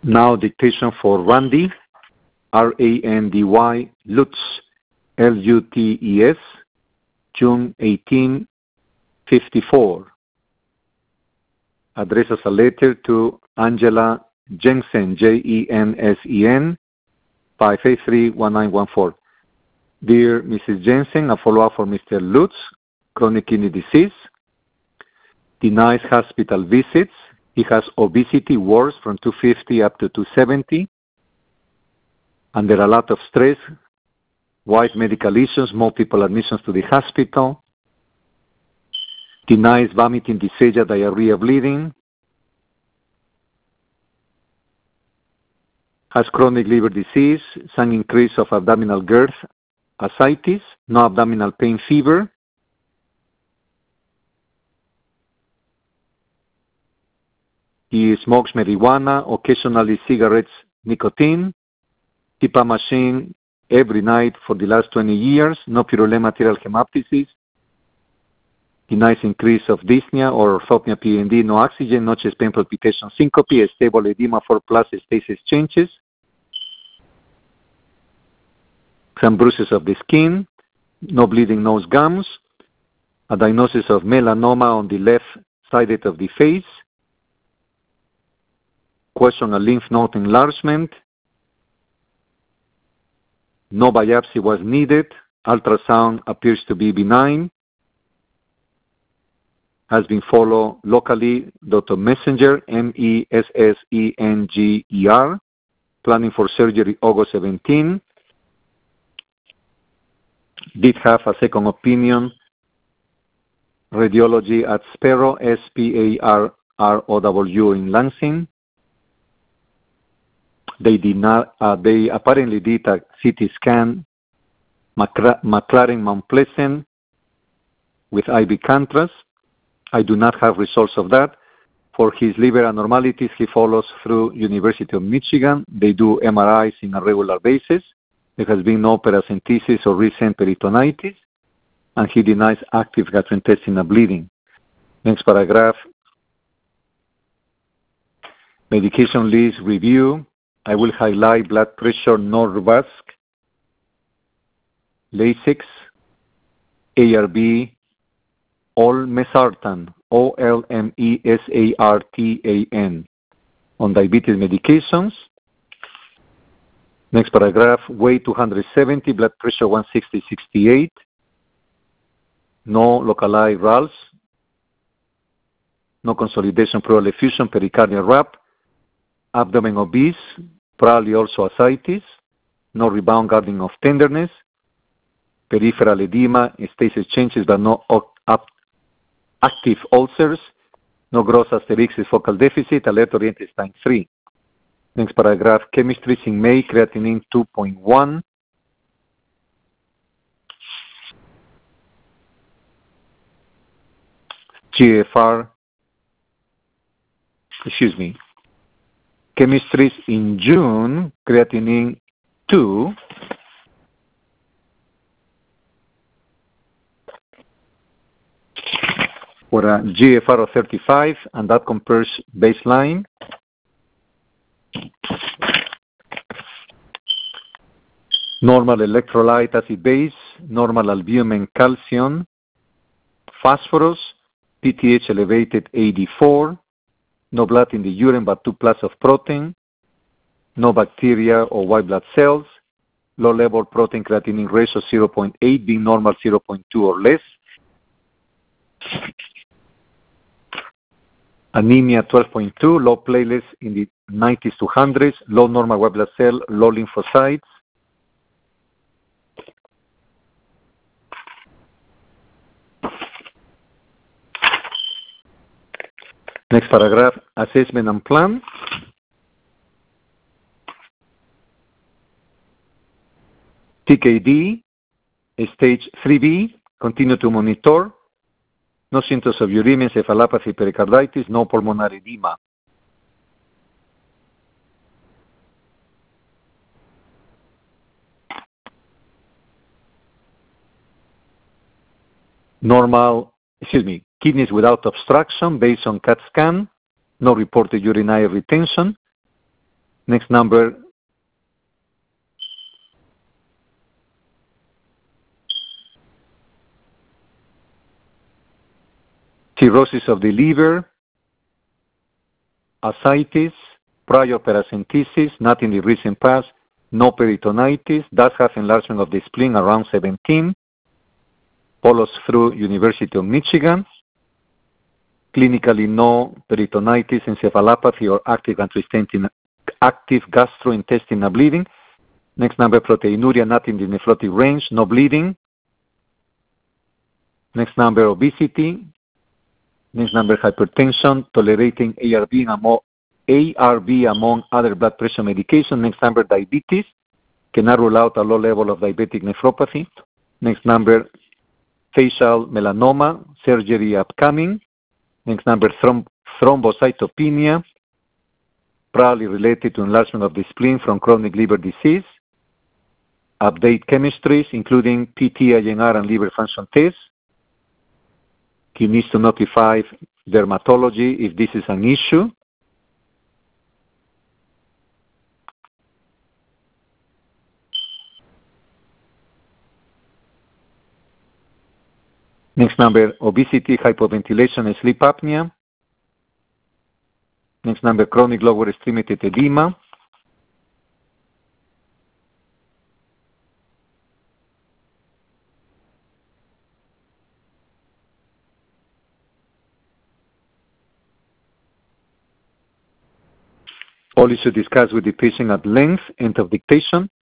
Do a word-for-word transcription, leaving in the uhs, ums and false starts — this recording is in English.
Now dictation for Randy, R A N D Y, Lutz, L U T E S, June eighteenth, fifty-four. Addresses a letter to Angela Jensen, J E N S E N, five eight three, one nine one four. Dear Missus Jensen, a follow-up for Mister Lutz, chronic kidney disease, denies hospital visits. He has obesity, worse from two fifty up to two seventy, under a lot of stress, wide medical issues, multiple admissions to the hospital, denies vomiting, dysphagia, diarrhea, bleeding, has chronic liver disease, some increase of abdominal girth, ascites, no abdominal pain, fever. He smokes marijuana, occasionally cigarettes, nicotine, keep a machine every night for the last twenty years, no purulent material hemoptysis, denies increase of dyspnea or orthopnea, P N D, no oxygen, no chest pain, palpitation, syncope, stable edema, four plus stasis changes, some bruises of the skin, no bleeding nose, gums, a diagnosis of melanoma on the left side of the face, question a lymph node enlargement, no biopsy was needed, ultrasound appears to be benign, has been followed locally, Doctor Messenger, M E S S E N G E R, planning for surgery August seventeenth, did have a second opinion, radiology at Sparrow, S P A R R O W in Lansing. They did not. Uh, they apparently did a C T scan, McLaren Mount Pleasant, with I V contrast. I do not have results of that. For his liver abnormalities, he follows through University of Michigan. They do M R Is on a regular basis. There has been no paracentesis or recent peritonitis, and he denies active gastrointestinal bleeding. Next paragraph. Medication list review. I will highlight blood pressure, Norvasc, Lasix, A R B, Olmesartan, O L M E S A R T A N, on diabetes medications. Next paragraph, weight two hundred seventy, blood pressure one sixty sixty-eight, no localized R A Ls, no consolidation pleural effusion, pericardial wrap, abdomen obese, probably also ascites, no rebound guarding of tenderness, peripheral edema, stasis changes but no active ulcers, no gross asterixis focal deficit, alert oriented time three. Next paragraph, chemistry, zinc May, creatinine two point one, G F R, excuse me, chemistries in June, creatinine two, for a G F R of thirty-five, and that compares baseline. Normal electrolyte acid base, normal albumin calcium, phosphorus, P T H elevated eighty-four, no blood in the urine but two plus of protein, no bacteria or white blood cells, low level protein creatinine ratio zero point eight, being normal zero point two or less, anemia twelve point two, low platelets in the nineties to hundreds, low normal white blood cell, low lymphocytes. Next paragraph, assessment and plan. T K D, stage three B, continue to monitor. No symptoms of uremia, encephalopathy, pericarditis, no pulmonary edema. Normal, excuse me, kidneys without obstruction based on CAT scan, no reported urinary retention. Next number, cirrhosis of the liver, ascites, prior paracentesis, not in the recent past, no peritonitis, does have enlargement of the spleen around seventeen, follows through University of Michigan, clinically no peritonitis, encephalopathy, or active gastrointestinal, active gastrointestinal bleeding. Next number, proteinuria, not in the nephrotic range, no bleeding. Next number, obesity. Next number, hypertension, tolerating A R B among, A R B among other blood pressure medication. Next number, diabetes. Cannot rule out a low level of diabetic nephropathy. Next number, facial melanoma, surgery upcoming. Next number, throm- thrombocytopenia, probably related to enlargement of the spleen from chronic liver disease. Update chemistries, including P T, I N R, and liver function tests. He needs to notify dermatology if this is an issue. Next number, obesity, hypoventilation, and sleep apnea. Next number, chronic lower extremity edema. All issues discussed with the patient at length, end of dictation.